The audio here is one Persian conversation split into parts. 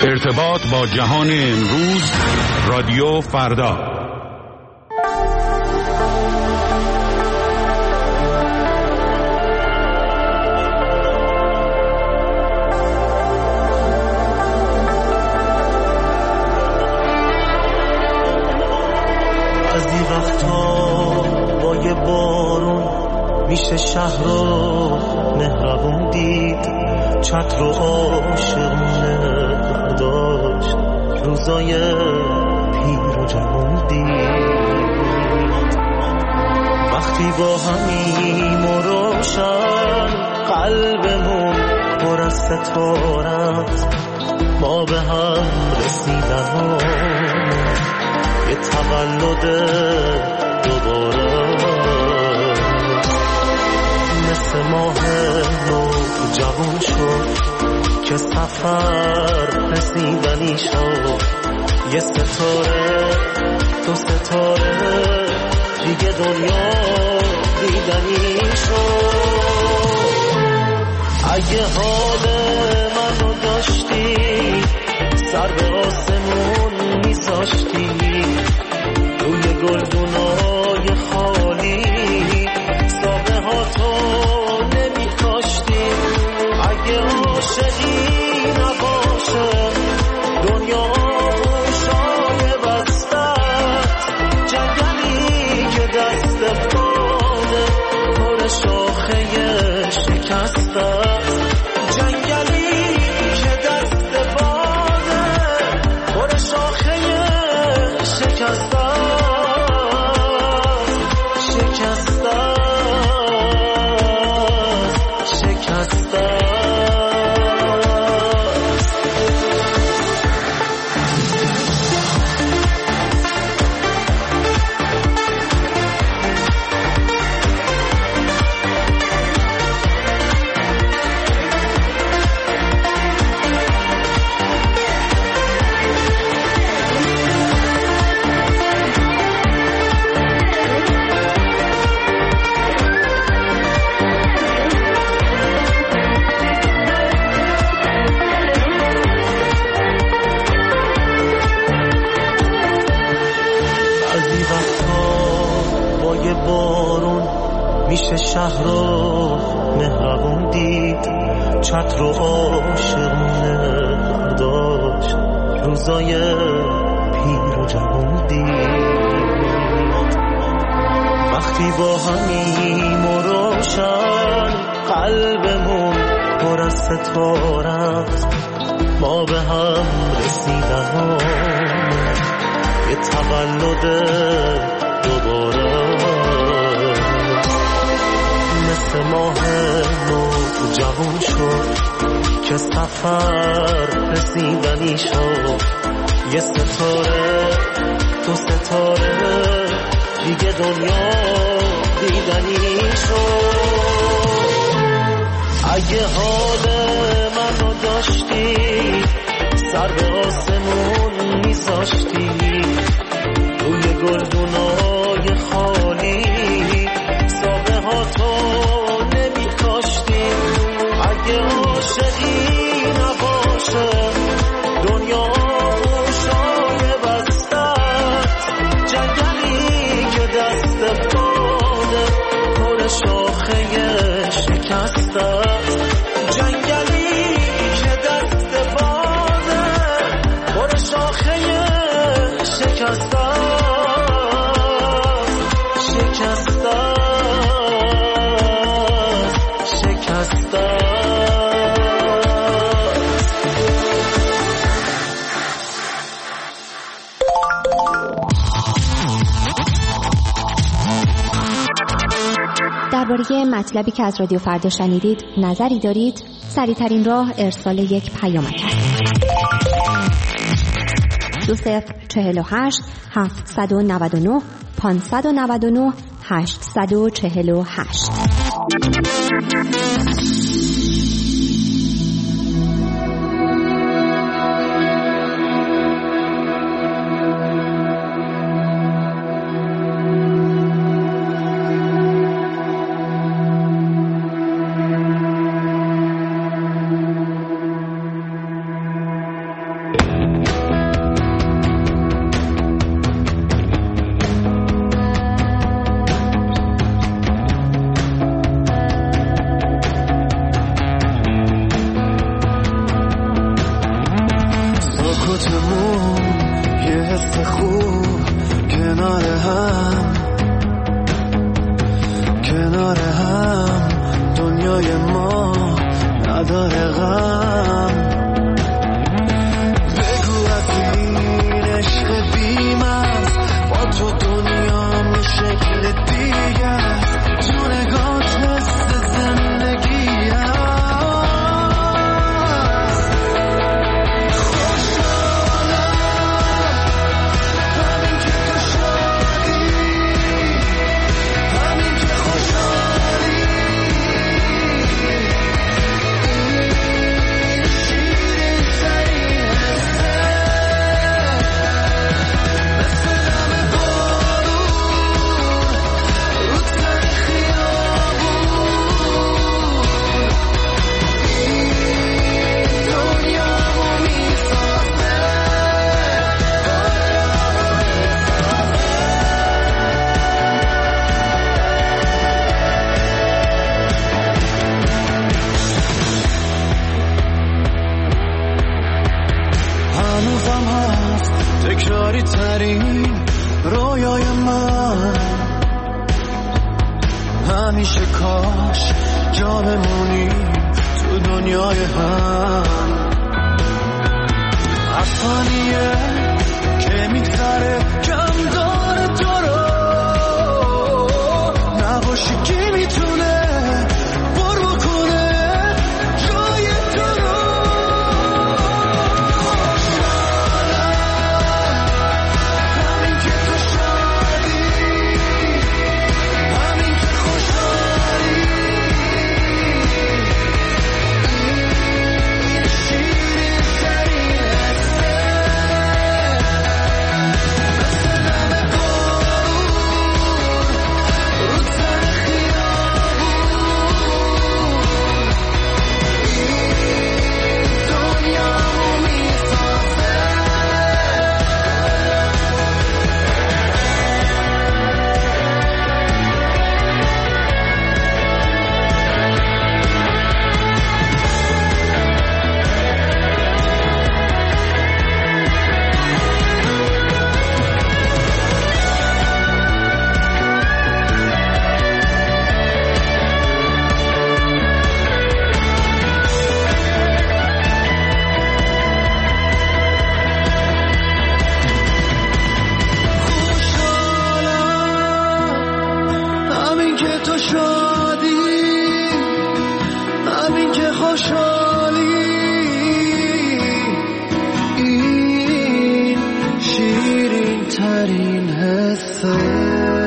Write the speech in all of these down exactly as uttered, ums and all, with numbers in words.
ارتباط با جهان امروز، رادیو فردا. از این وقتا با یه بارون میشه شهر رو مهربون دید، چتر رو عاشقونه برداشت، روزای پیر و جوون دید. وقتی با همیم و روشن قلبمون پر از ستارت، ما به هم رسیدن یه تولد دوباره، مثل ماه نو جوان شد که سفر رسیدنی شد. یه ستاره تو ستاره دیگه دنیا دیدنی شد. اگه حال منو داشتی سر به آسمون میذاشتی، روی گلدونای خالی ساقه ها تو نمی کاشتی. اگه عاشقی نباشه دنیا گوشای بستت، جنگلی که دست باده پر شاخه شکستت، جنگلی که دست باده پر شاخه شکستت. میشه شهر رو مهربون دید، چتر رو عاشقونه برداشت، روزای پیر و جوون دید. وقتی با همیم و روشن قلبمون پر از ستارت، ما به هم رسیدن یه تولد دوباره، مثل ماه نو جوان شد که سفر رسیدنی شد. یه ستاره تو ستاره دیگه دنیا دیدنی شد. اگه حال منو داشتی سر به آسمون میذاشتی، روی گلدونای خالی ساقه ها تو نمی کاشتی. اگه عاشقی نباشه دنیا گوشای بستت، جنگلی که دست باده پر شاخه شکستت، جنگلی که دست باده پر شاخه شکستت. درباره مطلبی که از رادیو فردا شنیدید نظری دارید؟ سریع‌ترین راه ارسال یک پیامک است. دو صفر چهل و هشت هفتصد و نود و نه پانصد و نود و نه هشتصد و چهل و هشت. دوتمون یه حس خوب کنار هم، کنار هم دنیای ما نداره غم. بگو از این عشق بی‌مرز با تو دنیا می شکل دیگه است، تو نگات حس زندگی هست. خوشحالم همین که تو شادی، همین که خوشحالی، شیرین ترین حسه، مثل دم بارون رو تن خیابون. این دنیامو میسازه، هنوزم هست تکراری ترین رویای من، همیشه کاش جا بمونی تو دنیای هم. هر ثانیه که میگذره کم داره تو رو، نباشی کی میتونه پر بکنه جای تو رو. خوشحالم همین که تو شادی، همین که خوشحالی، این شیرین ترین حسه، مثل دم بارون رو تن خیابون. این دنیامو میسازه. همین که تو شادی، همین که خوشحالی، این شیرین ترین حسه.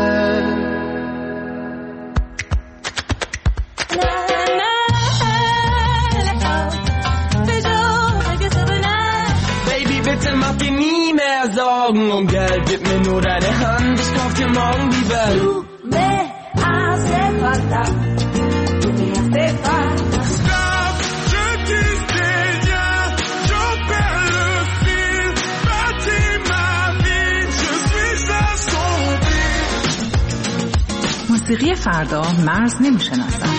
Baby, bitte mach dir nie mehr Sorgen um Geld, gib mir nur deine Hand, ich kauf dir morgen die Welt. Tú me hace falta, tú me hace falta. Stop, je disais rien, j'en perds le fil, bâtis ma vie, je suis assombri. موسیقی فردا مرز نمیشناسد.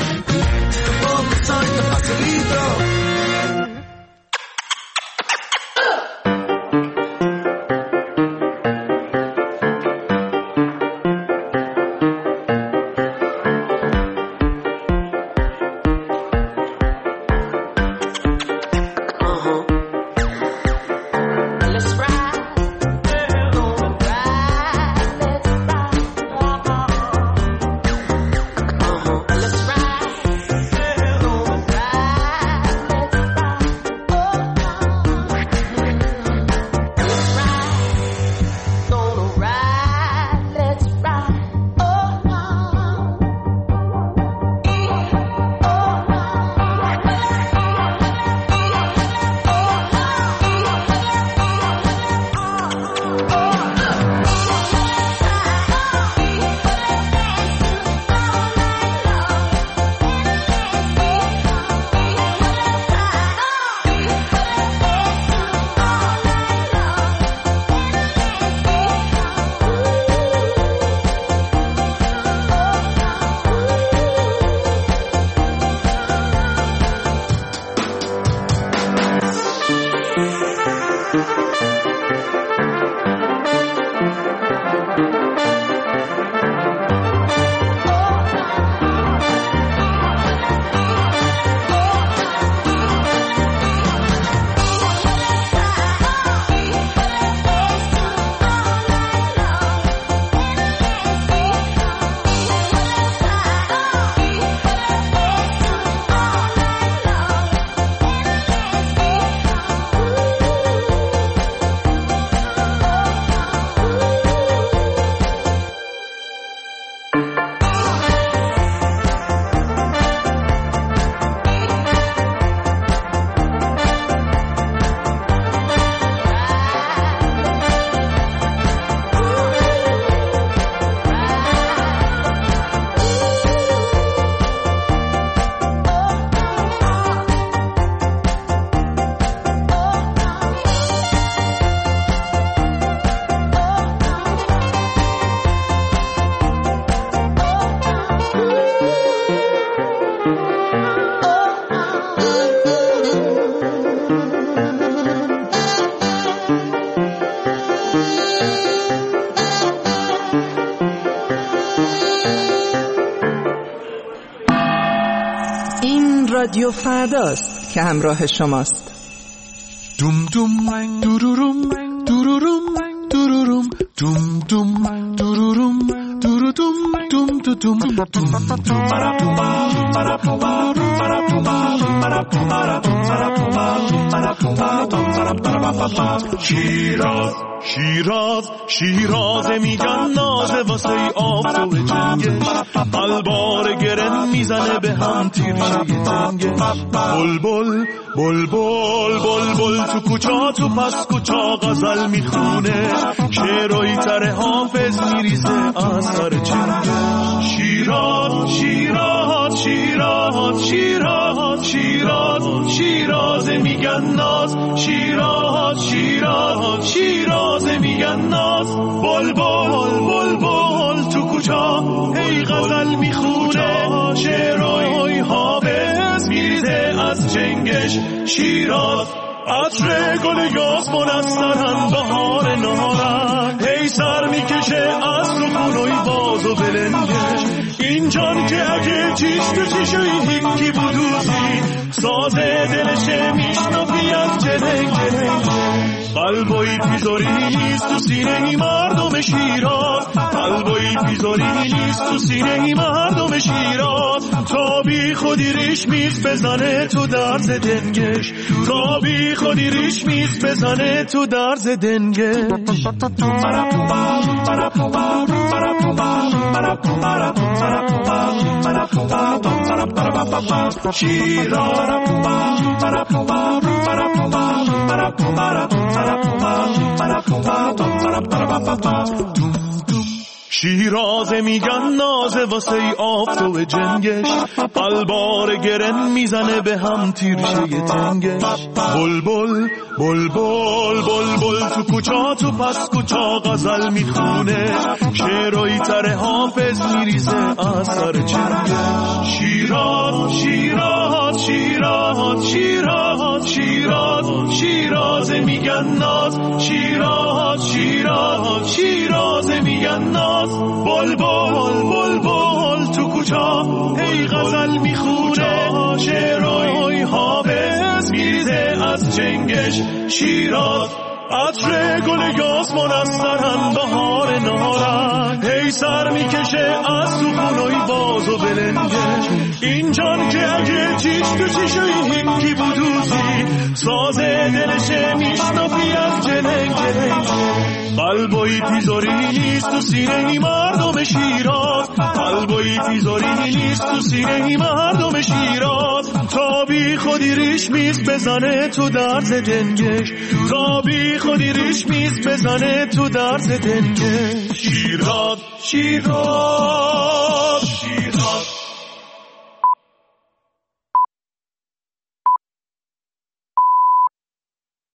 Let's ride, ride, let's ride. Let's ride, ride, let's رادیو فرداست که همراه شماست. دوم دوم دوروروم دوروروم دوروروم دوم دوم دوروروم دوروروم دوم دوم شیراز شیراز شیراز میگن نازه واسه آب تو جنگش البار گرن میزنه به هم تیرشه تنگش بل بل بل بل بل بل تو کوچا تو پس کوچا غزل میخونه شعرهای تر حافظ میریزه از سر چنگش شیراز شیراز شیراز شیراز شیراز شیراز میگن ناز شیراز شیراز شیراز میگن ناز بل بل بل بل تو کوچا هی غزل میخونه شعرهای حافظ میریزه از چنگش شیراز عطر گل یاسمن از سرن بهار نهارن هی سر میکشه از تو خونوی باز و بلنگش این جان که اگه چیش تو چیشوی هیکی بودوزی سازه دلشه میشنفی از جلنگ جلنگ قلبوی پیزاری نیست تو سینه ای مردم شیراز قلبوی پیزاری نیست تو سینه ای مردم شیراز تا بی خودی ریش میز بزنه تو درز دنگش تا بی خودی ریش میز بزنه تو درز دنگش شیراز میگن نازه واسه ای آفتو جنگش البار گرن میزنه به هم تیرشه تنگش بل بل بل بل بل بل تو کوچا تو پس کوچا غزل میخونه شعرهای تر حافظ میریزه از سر چنگش شیراز شیراز شیراز شیراز شیراز شیراز میگن ناز شیراز شیراز شیراز میگن ناز بل بل بل بل تو کوچا هی غزل میخونه شعرهای حافظ میریزه از چنگش شیراز عطر گل یاسمن از سرن بهار نهارن هی سر میکشه از تو خونوی باز و بلنگش این جان که اگه چیش تو چیشوی هیکی بودوزی سازه دلشه میشنفی از جلنگ جلنگ قلبوی پیزاری نیست تو سینه ای مردم شیراز قلبوی پیزاری نیست تو سینه ای مردم شیراز تا بی خودی ریش میز بزنه تو درز دنگش تا بی خودی ریش میز بزنه تو درز دنگش شیراز شیراز